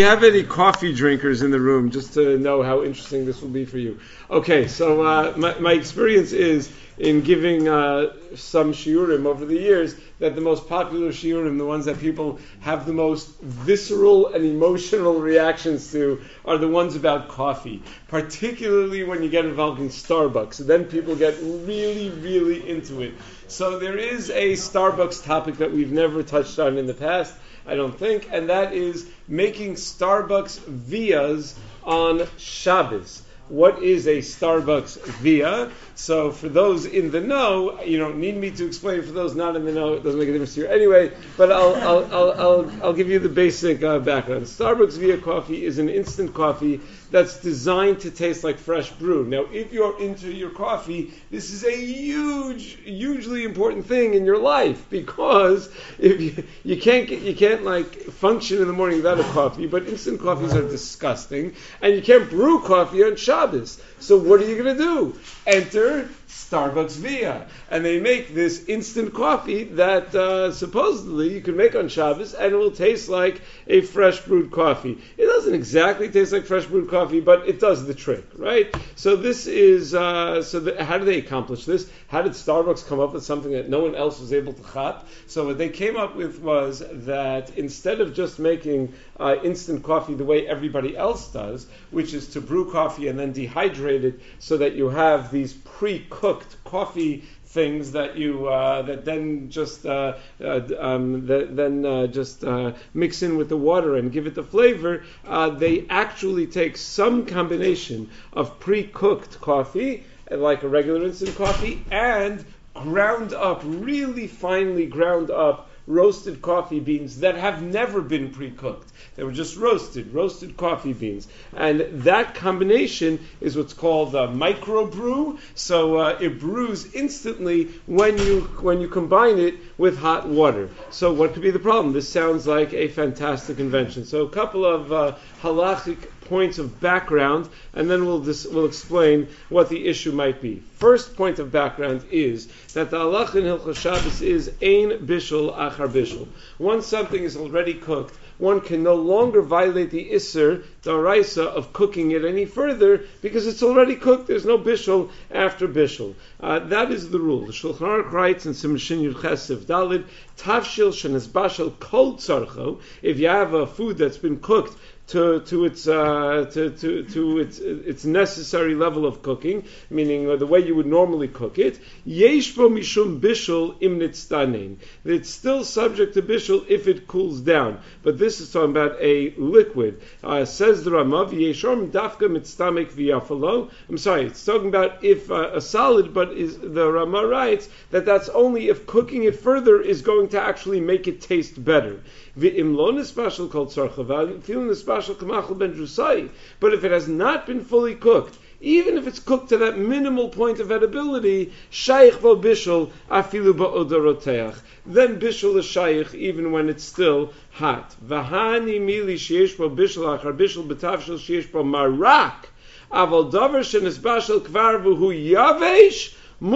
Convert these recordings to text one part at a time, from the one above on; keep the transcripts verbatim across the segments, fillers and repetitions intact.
have any coffee drinkers in the room, just to know how interesting this will be for you? Okay, so uh, my, my experience is in giving uh, some shiurim over the years that the most popular shiurim, the ones that people have the most visceral and emotional reactions to, are the ones about coffee, particularly when you get involved in Starbucks. Then people get really, really into it. So there is a Starbucks topic that we've never touched on in the past, I don't think, and that is making Starbucks vias on Shabbos. What is a Starbucks via? So for those in the know, you don't need me to explain. For those not in the know, it doesn't make a difference to you anyway. But I'll I'll I'll I'll, I'll give you the basic uh, background. Starbucks via coffee is an instant coffee that's designed to taste like fresh brew. Now, if you're into your coffee, this is a huge, hugely important thing in your life, because if you, you can't get, you can't like function in the morning without a coffee. But instant coffees are disgusting, and you can't brew coffee on Shabbos. So what are you going to do? Enter Starbucks Via, and they make this instant coffee that uh, supposedly you can make on Shabbos, and it will taste like a fresh brewed coffee. It doesn't exactly taste like fresh brewed coffee, but it does the trick, right? So this is uh, so. The, how do they accomplish this? How did Starbucks come up with something that no one else was able to chop? So what they came up with was that instead of just making uh, instant coffee the way everybody else does, which is to brew coffee and then dehydrate it so that you have these pre-cooked coffee things that you uh, that then just uh, uh, um, that then uh, just uh, mix in with the water and give it the flavor. Uh, they actually take some combination of pre-cooked coffee, like a regular instant coffee, and ground up, really finely ground up, roasted coffee beans that have never been pre-cooked. They were just roasted, roasted coffee beans. And that combination is what's called a microbrew. So uh, it brews instantly when you when you combine it with hot water. So what could be the problem? This sounds like a fantastic invention. So a couple of uh, halachic points of background, and then we'll dis- we'll explain what the issue might be. First point of background is that the halacha in Hilchos Shabbos is ein bishul achar bishul. Once something is already cooked, one can no longer violate the Isser, the Araisa, of cooking it any further, because it's already cooked. There's no bishul after bishul. Uh, that is the rule. The Shulchan Aruch writes in Siman Shin Yud Ches Sif Dalid, Tafshil shenesbashel kol tzarcho. If you have a food that's been cooked to to its uh, to, to to its its necessary level of cooking, meaning uh, the way you would normally cook it, yesh bo mishum bishul im nitztanein. It's still subject to bishul if it cools down. But this is talking about a liquid. Uh, says the Ramav, yeshom dafka mitstamek v'yafalo. I'm sorry, it's talking about if uh, a solid, but is the Rama writes that that's only if cooking it further is going to actually make it taste better. V'im lo nispashel kol tzarcha, feeling nispashel kamachal ben drusai. But if it has not been fully cooked, even if it's cooked to that minimal point of edibility, shaykh bo bishul afilu ba'odoroteach. Then bishul is shaykh even when it's still hot. V'hani mili sheyesh bo bishul achar bishul b'tavshil sheyesh bo marak. Aval davar shenisbashel kvar v'hu yavesh.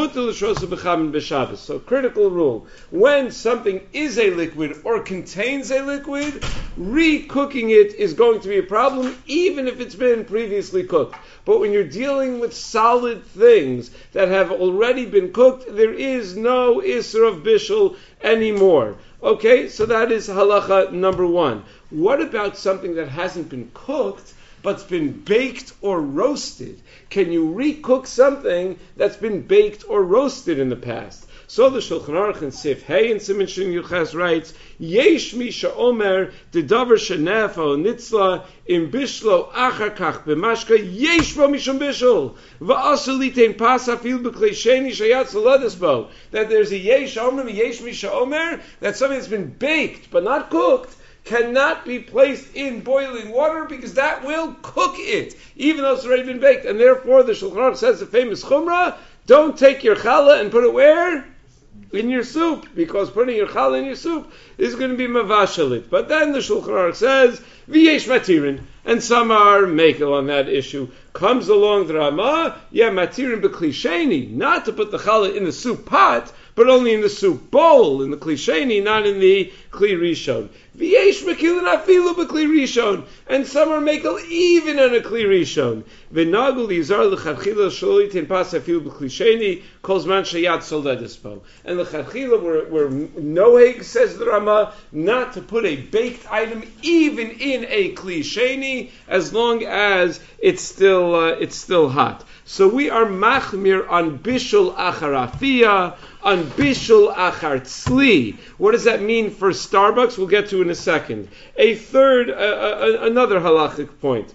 So critical rule, when something is a liquid or contains a liquid, re-cooking it is going to be a problem even if it's been previously cooked. But when you're dealing with solid things that have already been cooked, there is no Isser of Bishul anymore. Okay, so that is halacha number one. What about something that hasn't been cooked but's been baked or roasted? Can you recook something that's been baked or roasted in the past? So the Shulchan Aruch in Sif Hey and Siman Shin Yud Ches writes, Yesh misha omer de davar shenef o nitzla im bishlo achar kach b'mashka yesh bo mishum bishul v'asu litein pas afil b'klei sheni shayat salades bo. That there's a yesh omer, yesh misha omer, that something that's been baked but not cooked cannot be placed in boiling water because that will cook it, even though it's already been baked. And therefore, the Shulchan Aruch says the famous chumrah, don't take your challah and put it where? In your soup, because putting your challah in your soup is going to be mavashalit. But then the Shulchan Aruch says, v'yesh matirin, and some are makel on that issue. Comes along the Rama, yeah, matirin b'kli sheni, not to put the challah in the soup pot, but only in the soup bowl, in the Kli Sheni, not in the Kli Rishon. V'yesh mekilin afilu b'Kli Rishon, and some are mekel even on a Kli Rishon. V'nagul yizar l'chadchila shlo yitin pas afilu b'Kli Sheni kol zman sheyad soledispo. And l'chadchila were were noheg, says the Rama, not to put a baked item even in a Kli Sheni as long as it's still uh, it's still hot. So we are machmir on bishul achar afiyah, on bishul achar tzli. What does that mean for Starbucks? We'll get to in a second. A third, uh, uh, another halachic point.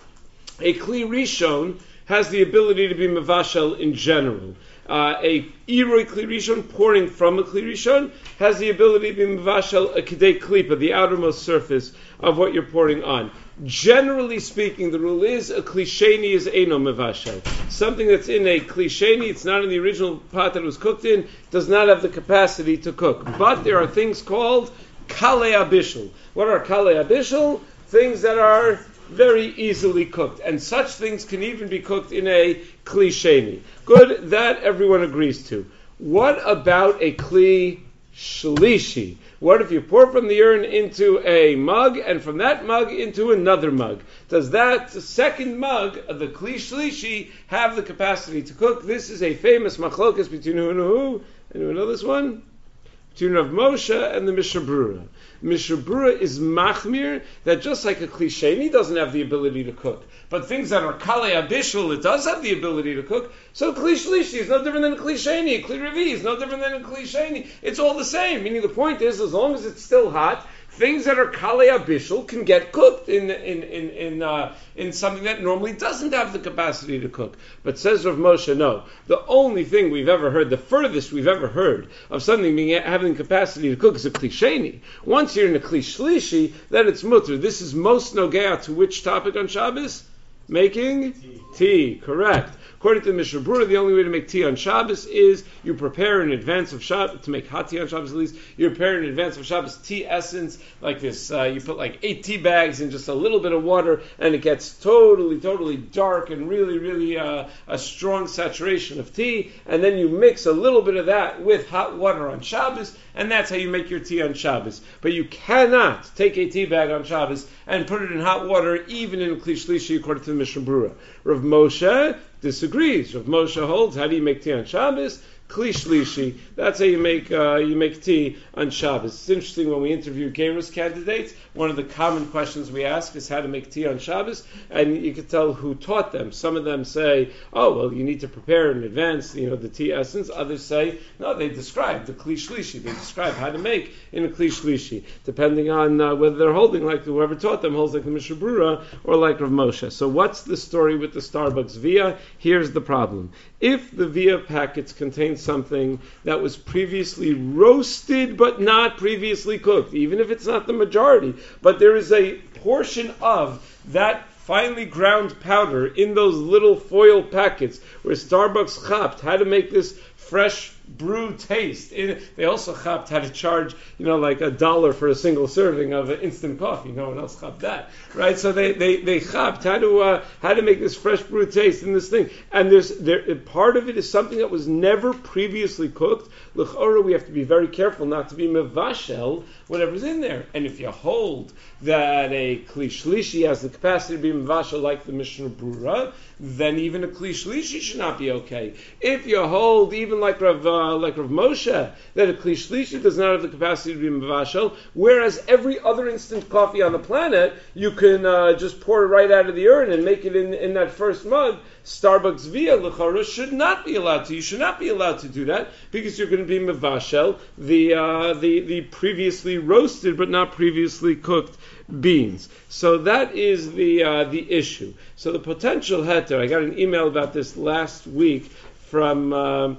A Kli Rishon has the ability to be mevashel in general. Uh, a Iroi Kli Rishon, pouring from a Kli Rishon, has the ability to be mevashel a Kedei Klipa, the outermost surface of what you're pouring on. Generally speaking, the rule is a Kli Sheni is Eino mevashel. Something that's in a Kli Sheni, it's not in the original pot that it was cooked in, does not have the capacity to cook. But there are things called Kalei Abishul. What are Kalei Abishul? Things that are very easily cooked. And such things can even be cooked in a Kli Sheni. Good, that everyone agrees to. What about a Kli Shlishi? What if you pour from the urn into a mug and from that mug into another mug? Does that second mug of the Kli Shlishi have the capacity to cook? This is a famous machlokas between who and who. Anyone know this one? Between Rav Moshe and the Mishnah Brura. Mishnah Brura is machmir that just like a Kli Sheni doesn't have the ability to cook, but things that are Kalei Abishul, it does have the ability to cook. So Kli Shlishi is no different than a Kli Sheni. Kli Revi is no different than a Kli Sheni. It's all the same. Meaning the point is, as long as it's still hot, things that are Kalei Abishul can get cooked in in in in, uh, in something that normally doesn't have the capacity to cook. But says Rav Moshe, no. The only thing we've ever heard, the furthest we've ever heard of something being having the capacity to cook is a Kli Sheni. Once you're in a Kli Shlishi, then it's mutter. This is most nogea to which topic on Shabbos? Making tea. tea. Correct. According to the Mishnah Brura, the only way to make tea on Shabbos is you prepare in advance of Shabbos, to make hot tea on Shabbos at least, you prepare in advance of Shabbos tea essence, like this, uh, you put like eight tea bags in just a little bit of water, and it gets totally, totally dark and really, really uh, a strong saturation of tea, and then you mix a little bit of that with hot water on Shabbos, and that's how you make your tea on Shabbos. But you cannot take a tea bag on Shabbos and put it in hot water, even in Kli Shlishi, according to the Mishnah Brura. Rav Moshe disagrees. Rav Moshe holds, how do you make tea on Shabbos? Kli Shlishi. That's how you make uh, you make tea on Shabbos. It's interesting when we interview Gerus candidates, one of the common questions we ask is how to make tea on Shabbos, and you can tell who taught them. Some of them say, oh, well, you need to prepare in advance, you know, the tea essence. Others say, no, they describe the Kli Shlishi. They describe how to make in a Kli Shlishi, depending on uh, whether they're holding like whoever taught them holds like the Mishnah Brura or like Rav Moshe. So what's the story with the Starbucks Via? Here's the problem. If the Via packets contain something that was previously roasted but not previously cooked, even if it's not the majority, but there is a portion of that finely ground powder in those little foil packets where Starbucks chapped how to make this fresh brew taste. In, they also chapped how to charge, you know, like a dollar for a single serving of instant coffee. No one else chapped that, right? So they they they chapped how to uh, how to make this fresh brew taste in this thing. And there's there part of it is something that was never previously cooked. L'chora, we have to be very careful not to be mevashel whatever's in there. And if you hold that a Kli Shlishi has the capacity to be mevashel like the Mishnah Brura, then even a Kli Shlishi should not be okay. If you hold, even like Rav, uh, like Rav Moshe, that a Kli Shlishi does not have the capacity to be mevashel, whereas every other instant coffee on the planet, you can uh, just pour it right out of the urn and make it in, in that first mug, Starbucks Via L'chara should not be allowed to. You should not be allowed to do that because you're going to be mevashel the uh, the the previously roasted but not previously cooked beans. So that is the uh, the issue. So the potential heter. I got an email about this last week from uh,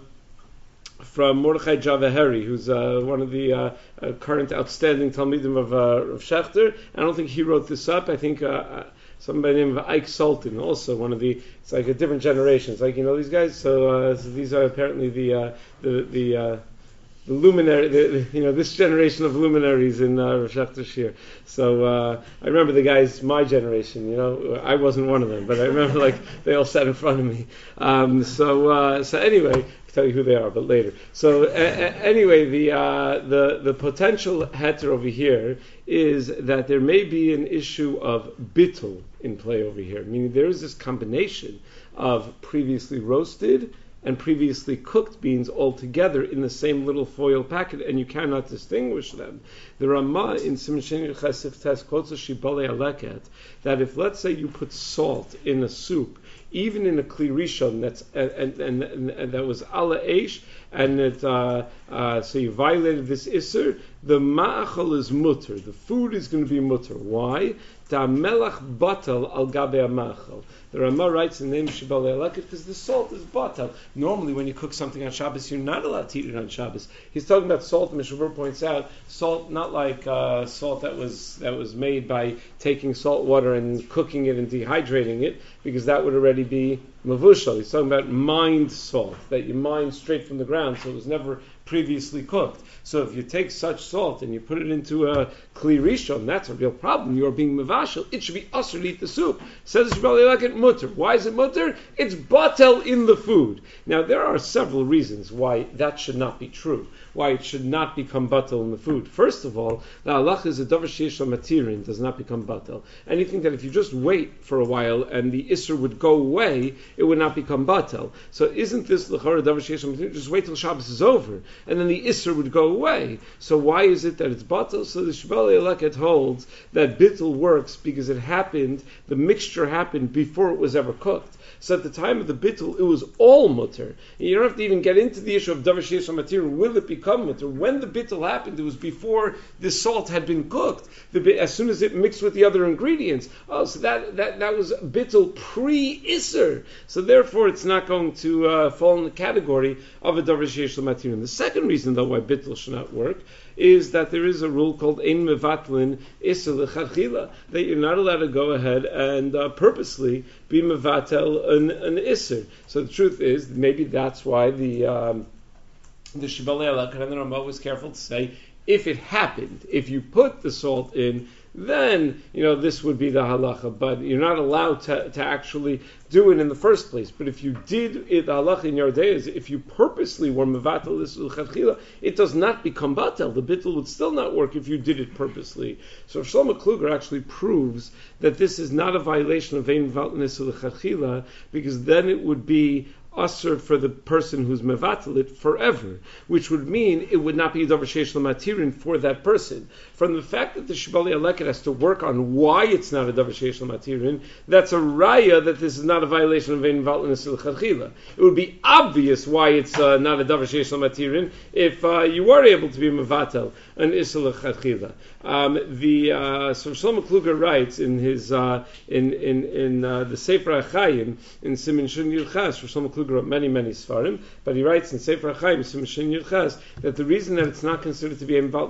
from Mordechai Javaheri, who's uh, one of the uh, uh, current outstanding Talmidim of, uh, of Schechter. I don't think he wrote this up. I think. Uh, Somebody by the name of Ike Sultan, also one of the, it's like a different generation. It's like, you know, these guys, so, uh, so these are apparently the, uh, the, the, uh, the luminary, the, the, you know, this generation of luminaries in uh, Rosh Shir. So uh, I remember the guys, my generation, you know, I wasn't one of them, but I remember like they all sat in front of me. Um, so, uh, so anyway, tell you who they are, but later. So uh, anyway, the uh, the the potential heter over here is that there may be an issue of bittul in play over here, meaning there is this combination of previously roasted and previously cooked beans all together in the same little foil packet, and you cannot distinguish them. The Ramah in Siman Shin Yud Ches Sif Tes quotes a Shibalei Aleket that if, let's say, you put salt in a soup, even in a kli rishon that's and, and, and, and that was ala eish, and it uh, uh, so you violated this isser, the ma'achal is mutter. The food is going to be mutter. Why? Ta melach batal al gabe ma'achal. The Ramah writes in the name of Shibalei Aleket because the salt is batal. Normally, when you cook something on Shabbos, you're not allowed to eat it on Shabbos. He's talking about salt. Mishnah Berurah points out salt, not like uh, salt that was that was made by taking salt water and cooking it and dehydrating it, because that would already be mavushal. He's talking about mined salt that you mine straight from the ground, so it was never previously cooked. So if you take such salt and you put it into a kli rishon, that's a real problem. You are being mavashal. It should be usher to eat the soup. Says Shibalei Aleket mutter. Why is it mutter? It's batel in the food. Now there are several reasons why that should not be true. Why it should not become batel in the food. First of all, the halach is a davar sheish lo matirin does not become batel. Anything that if you just wait for a while and the isser would go away, it would not become batel. So isn't this l'chara davar sheish lo matirin? Just wait till Shabbos is over, and then the isser would go away. So why is it that it's batel? So the Shibalei Aleket holds that bittul works because it happened, the mixture happened before it was ever cooked. So at the time of the bittul, it was all mutter. You don't have to even get into the issue of davar sheish lo matirin. Will it become mutter? When the bittul happened, it was before the salt had been cooked. The, as soon as it mixed with the other ingredients. Oh, so that that, that was bittul pre-isser. So therefore, it's not going to uh, fall in the category of a davar sheish lo matirin. The second reason, though, why bittul should not work is that there is a rule called ein mevatlin isser l'chadchila, that you're not allowed to go ahead and uh, purposely be mevatel an, an isser. So the truth is, maybe that's why the um, the Shibalei Aleket and the Ramah was careful to say, if it happened, if you put the salt in, then, you know, this would be the halacha, but you're not allowed to, to actually do it in the first place. But if you did it, the halacha in your day is, if you purposely were mevatel this l'chadchila, it does not become batel. The bittul would still not work if you did it purposely. So Shlomo Kluger actually proves that this is not a violation of ein mevatel this l'chadchila, because then it would be usher for the person who's mevatel it forever, which would mean it would not be a davar sheish lo matirin for that person. From the fact that the Shibalei Aleket has to work on why it's not a davar sheish lo matirin, that's a raya that this is not a violation of ein mevatel nisur l'chadchila. It would be obvious why it's uh, not a davar sheish lo matirin if uh, you were able to be mevatel an isur l'chadchila. Um, the uh, so Shlomo Kluger writes in his uh, in in in uh, the Sefer HaChaim in Siman Shin Yud Ches. Shlomo Kluger wrote many many svarim, but he writes in Sefer HaChaim Siman Shin Yud Ches that the reason that it's not considered to be a mevatel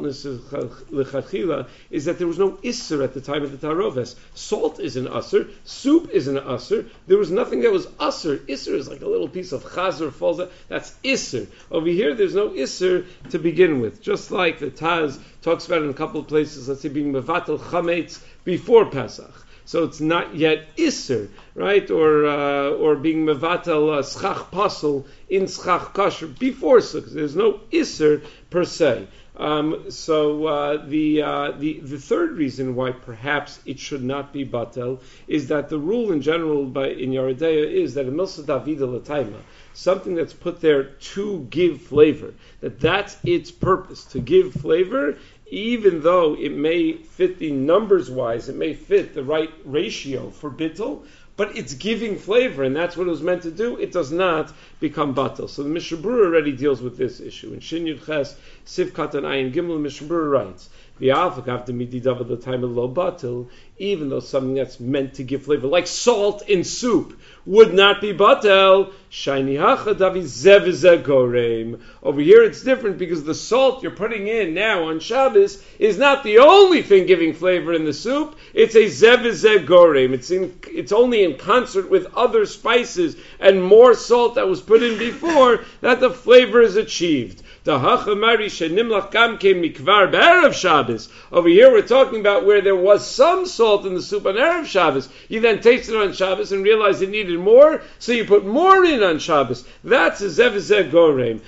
l'chadchila is that there was no isser at the time of the taroves. Salt is an usser, soup is an usser. There was nothing that was usser. Isser is like a little piece of chazer falls out. That's isser. Over here, there's no isser to begin with. Just like the Taz talks about in a couple of places, let's say being mevatel chametz before Pesach. So it's not yet isser, right? Or uh, or being mevatel uh, schach pasel in schach kasher before Sukkot. There's no isser per se. Um, so uh, the, uh, the the third reason why perhaps it should not be batel is that the rule in general by in Yeridea is that a milsa davida l'taima, something that's put there to give flavor, that that's its purpose, to give flavor, even though it may fit the numbers wise, it may fit the right ratio for bittul, but it's giving flavor, and that's what it was meant to do. It does not become batel. So the Mishnah Berurah already deals with this issue. In Shin Yud Ches, Sif Katan Ayin Gimel, the Mishnah Berurah writes, even though something that's meant to give flavor, like salt in soup, would not be batel. Over here it's different because the salt you're putting in now on Shabbos is not the only thing giving flavor in the soup. It's a zevizeh gorem. It's in, it's only in concert with other spices and more salt that was put in before that the flavor is achieved. Over here we're talking about where there was some salt in the soup on Erev Shabbos. You then tasted it on Shabbos and realized it needed more, so you put more in on Shabbos. That's a zevizeh gorem.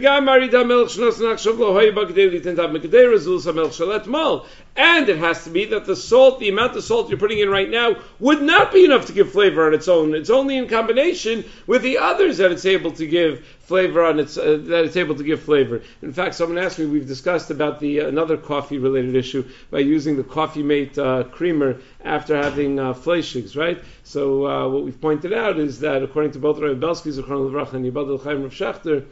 And it has to be that the salt, the amount of salt you're putting in right now, would not be enough to give flavor on its own. It's only in combination with the others that it's able to give flavor on its uh, that it's able to give flavor. In fact, someone asked me, we've discussed about the uh, another coffee related issue by using the Coffee Mate uh, creamer after having uh, fleishigs, right? So uh, what we've pointed out is that according to both Rabbi Belsky Zichron Levrach and Yibad El-Chaim Rav Shechter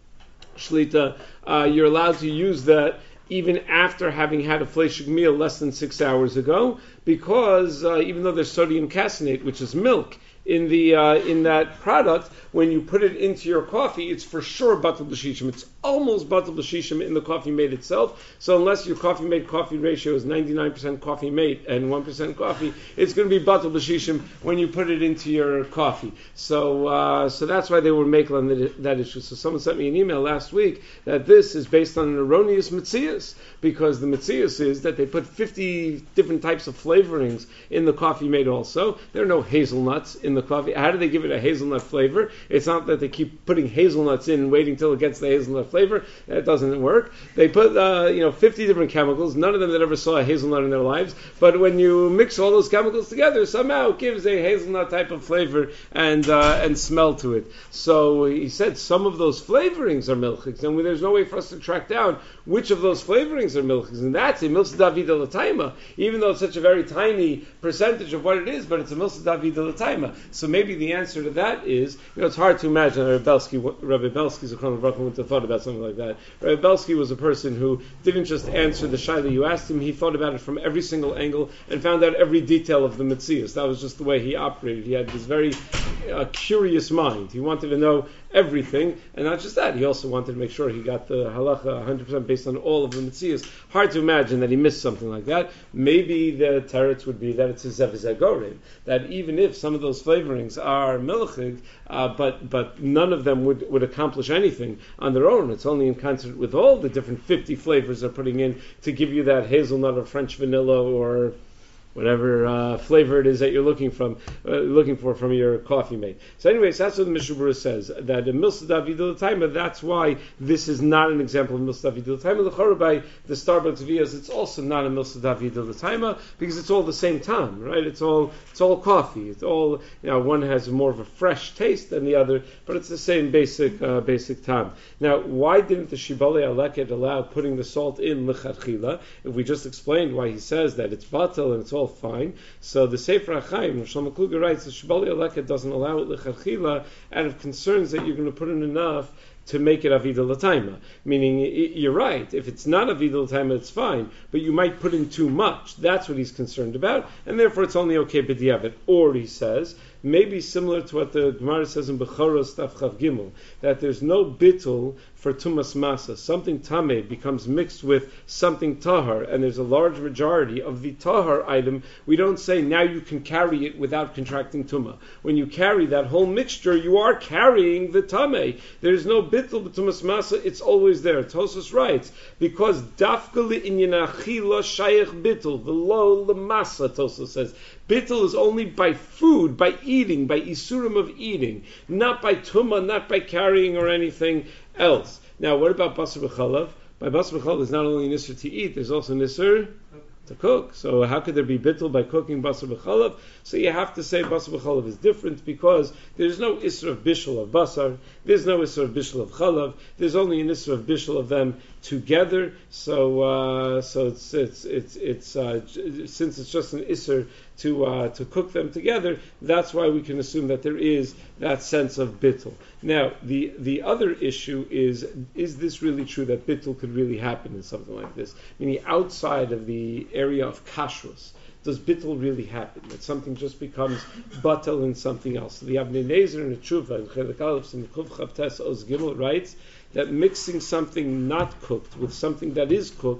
Shlita, uh, you're allowed to use that even after having had a fleishig meal less than six hours ago, because uh, even though there's sodium caseinate, which is milk, in the uh, in that product, when you put it into your coffee, it's for sure batel b'shishim. It's almost batel b'shishim in the Coffee Mate itself. So unless your Coffee Mate coffee ratio is ninety-nine percent Coffee Mate and one percent coffee, it's going to be batel b'shishim when you put it into your coffee. So uh, so that's why they were making on the, that issue. So someone sent me an email last week that this is based on an erroneous mitzias, because the mitzias is that they put fifty different types of flavorings in the Coffee Mate also. There are no hazelnuts in the coffee. How do they give it a hazelnut flavor? It's not that they keep putting hazelnuts in and waiting till it gets the hazelnut flavor. That doesn't work. They put uh, you know fifty different chemicals. None of them that ever saw a hazelnut in their lives. But when you mix all those chemicals together, somehow it gives a hazelnut type of flavor and uh, and smell to it. So he said some of those flavorings are milchiks, and there's no way for us to track down which of those flavorings are milchiks. And that's a milsa David l'taima, even though it's such a very tiny percentage of what it is, but it's a milsa David l'taima. So maybe the answer to that is, you know, it's hard to imagine Rabbi Belsky, Rabbi Belsky Zichron Levrach wouldn't have thought about something like that. Rabbi Belsky was a person who didn't just answer the shaila you asked him, he thought about it from every single angle and found out every detail of the Metzias. That was just the way he operated. He had this very uh, curious mind. He wanted to know everything, and not just that, he also wanted to make sure he got the halacha one hundred percent based on all of the Metzias. Hard to imagine that he missed something like that. Maybe the teretz would be that it's a zevizeh gorem, that even if some of those flavorings are milchig, uh, but but none of them would, would accomplish anything on their own. It's only in concert with all the different fifty flavors they're putting in to give you that hazelnut or French vanilla or whatever uh, flavor it is that you're looking from, uh, looking for from your Coffee Mate. So anyways, that's what the Mishnah Berurah says, that the milsa David l'taima, that's why this is not an example of milsa David l'taima. L'chora by the Starbucks Vias, it's also not a milsa David l'taima, because it's all the same time, right? It's all it's all coffee. It's all, you know, one has more of a fresh taste than the other, but it's the same basic uh, basic time. Now, why didn't the Shibalei Aleket allow putting the salt in l'chadchila? If we just explained why he says that it's batel and it's all fine. So the Sefer HaChaim, Shlomo Kluger writes, the Shibalei Aleket doesn't allow it l'chadchila out of concerns that you're going to put in enough to make it Avida l'taima. Meaning, you're right, if it's not Avida l'taima, it's fine, but you might put in too much. That's what he's concerned about, and therefore it's only okay b'diavad. Or, he says, maybe similar to what the Gemara says in Bechoros Taf Chav Gimel, that there's no bittul for tumas masa. Something tameh becomes mixed with something tahar, and there's a large majority of the tahar item. We don't say now you can carry it without contracting tumah. When you carry that whole mixture, you are carrying the tameh. There's no bittul b'tumas masa. It's always there. Tosfos writes, because dafka li'inyan achila shayach bittul v'lo l'masa. Tosfos says bittul is only by food, by eating, by isurim of eating, not by tumah, not by carrying or anything else. Now, what about basar b'chalav? By basar b'chalav, there's not only nisr to eat, there's also nisr to cook. So how could there be bittul by cooking basar b'chalav? So you have to say basar b'chalav is different, because there's no isra of bishul of basar, there's no isra of bishul of chalav, there's only an isra of bishul of them together. So uh, so it's it's it's it's uh, since it's just an isra to uh, to cook them together, that's why we can assume that there is that sense of bittul. Now, the the other issue is, is this really true that bittul could really happen in something like this? Meaning outside of the area of kashrus, does bittul really happen? That something just becomes batel in something else? So the Avnei Nezer in the Tshuva, in Chelik Aleph, in the Kuf Chavtes Oz Gimel, writes that mixing something not cooked with something that is cooked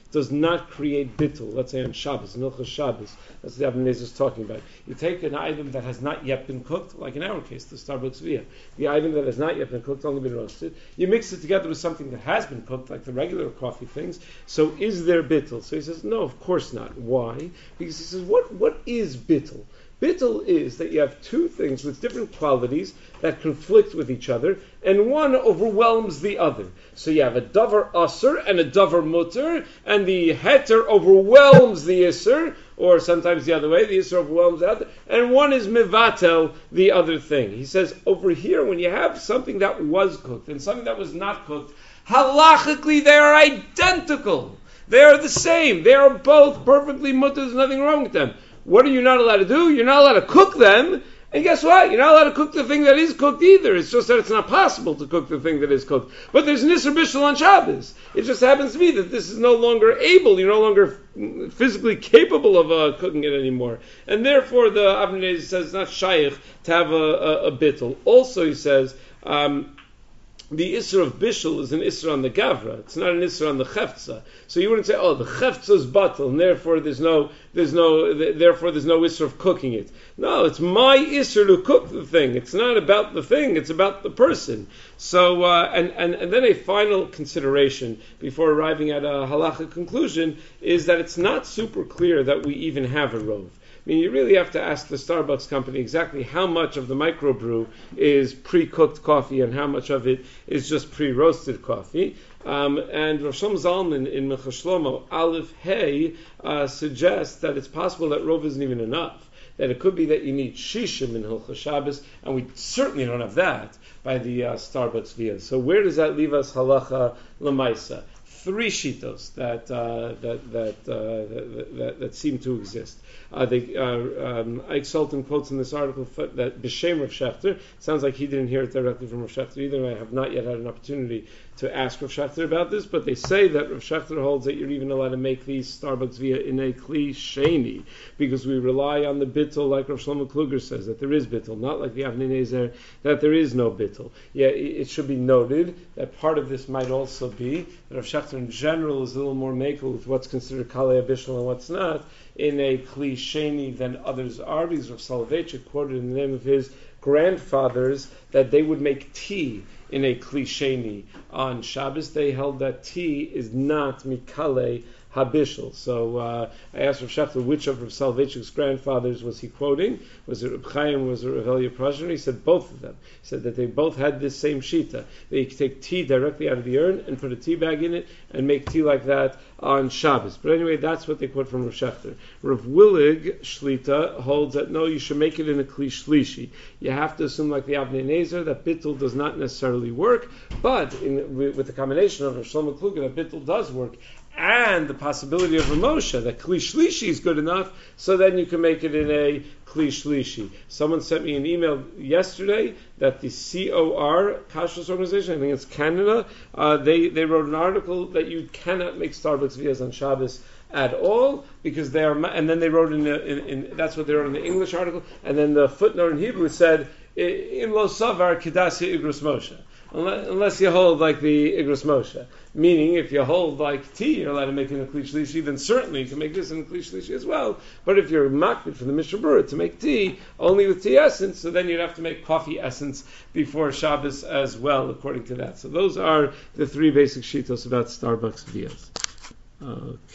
does not create bittul. Let's say on Shabbos, in Hilchos Shabbos, that's what the Avnei Nezer is talking about. You take an item that has not yet been cooked, like in our case, the Starbucks Via. The item that has not yet been cooked, only been roasted. You mix it together with something that has been cooked, like the regular coffee things. So is there bittul? So he says, no, of course not. Why? Because he says, what what is bittul? Bittul is that you have two things with different qualities that conflict with each other, and one overwhelms the other. So you have a davar asur and a davar mutter, and the heter overwhelms the isur, or sometimes the other way, the isur overwhelms the other, and one is mivatel, the other thing. He says, over here, when you have something that was cooked and something that was not cooked, halachically they are identical. They are the same. They are both perfectly mutter. There's nothing wrong with them. What are you not allowed to do? You're not allowed to cook them. And guess what? You're not allowed to cook the thing that is cooked either. It's just that it's not possible to cook the thing that is cooked. But there's an Isser Bishul on Shabbos. It just happens to be that this is no longer able. You're no longer physically capable of uh, cooking it anymore. And therefore, the Avnei Nezer says it's not shaykh to have a, a, a bittul. Also, he says, um, the Isser of Bishul is an Isser on the Gavra. It's not an Isser on the Cheftza. So you wouldn't say, oh, the Cheftza is batal, and therefore there's no, there's no, therefore there's no Isser of cooking it. No, it's my Isser to cook the thing. It's not about the thing. It's about the person. So, uh, and, and, and then a final consideration before arriving at a halacha conclusion is that it's not super clear that we even have a rov. I mean, you really have to ask the Starbucks company exactly how much of the microbrew is pre-cooked coffee and how much of it is just pre-roasted coffee. Um, and Rav Shlomo Zalman in Minchas Shlomo Aleph Hey uh, suggests that it's possible that rov isn't even enough. That it could be that you need shishim in Hilchos Shabbos, and we certainly don't have that by the uh, Starbucks Via. So where does that leave us halacha l'maisa? Three shitos that uh, that that, uh, that that that seem to exist. Uh, they, uh, um, Ike Sultan quotes in this article that B'Shem Rav Shechter, sounds like he didn't hear it directly from Rav Shechter either, and I have not yet had an opportunity to ask Rav Shechter about this, but they say that Rav Shechter holds that you're even allowed to make these Starbucks Via in a kli sheni, because we rely on the bittul, like Rav Shlomo Kluger says, that there is bittul, not like the Avnei Nezer, that there is no bittul. Yeah, it should be noted that part of this might also be that Rav Shechter in general is a little more makel with what's considered kalei abishal and what's not, in a kli sheni than others are, because Rav Soloveitchik quoted in the name of his grandfathers that they would make tea in a kli sheni on Shabbos. They held that tea is not mikale habishal. So uh, I asked Rav Shechter which of Rav Soloveitchik's grandfathers was he quoting? Was it Reb Chaim? Was it Rav Elia Prashner? He said both of them. He said that they both had this same shita. They take tea directly out of the urn and put a tea bag in it and make tea like that on Shabbos. But anyway, that's what they quote from Rav Shechter. Rav Willig Shlita holds that no, you should make it in a kli shlishi. You have to assume, like the Avnei Nezer, that bittul does not necessarily work, but in, with the combination of Rav Shlomo Kluger, that bittul does work, and the possibility of a Moshe, that Kli Shlishi is good enough, so then you can make it in a Kli Shlishi. Someone sent me an email yesterday that the C O R, Kashrus Organization, I think it's Canada, uh, they, they wrote an article that you cannot make Starbucks Vias on Shabbos at all, because they are, and then they wrote in, the, in, in that's what they wrote in the English article, and then the footnote in Hebrew said, Im lo savar kedasi igros Moshe. Unless, unless you hold like the Igros Moshe. Meaning, if you hold like tea, you're allowed to make it in a Kli Shlishi, then certainly you can make this in a Kli Shlishi as well. But if you're makbid for the Mishnah Berurah to make tea only with tea essence, so then you'd have to make coffee essence before Shabbos as well, according to that. So those are the three basic shitos about Starbucks Vias. Okay.